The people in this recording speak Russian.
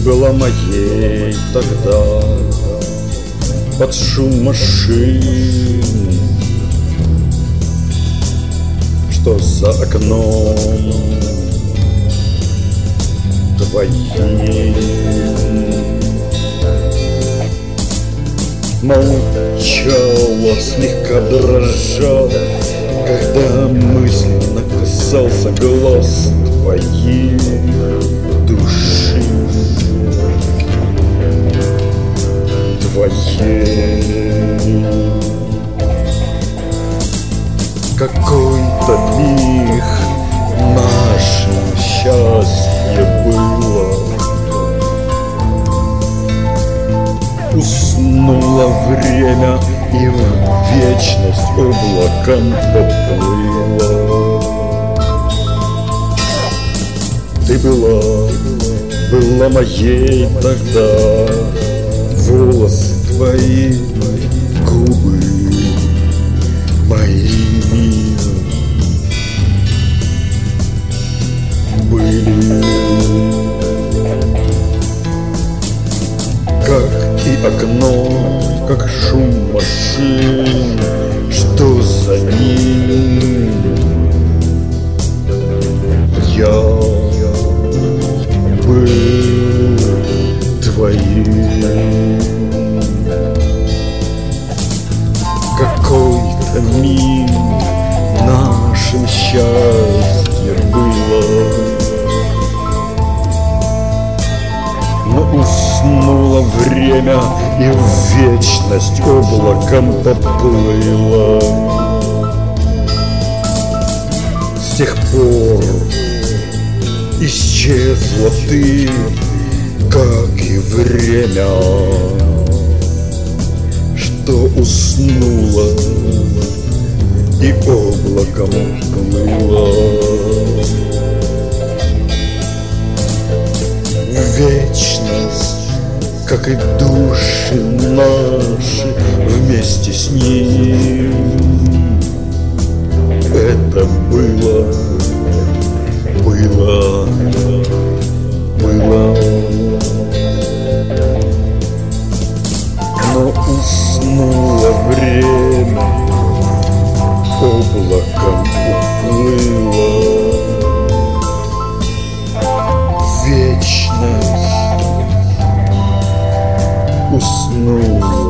была моей тогда под шум машин, что за окном твоим. Молчала, слегка дрожала, когда мысленно касался глаз твоей души, твоей. Какой-то миг нашим счастье было. Уснуло время, и в вечность облаком поплыло. Ты была моей тогда, волосы твои, губы моими были. Как и окно, как шум машин, что за ним я был твоим. Какой-то миг нашим счастье было, но уснуло время, и в вечность облаком поплыло. С тех пор исчезла ты, как и время, что уснуло и облаком плыло. Вечность, как и души наши вместе с ним. Это было. Но уснуло время, облаком уплыло. Вечность уснула.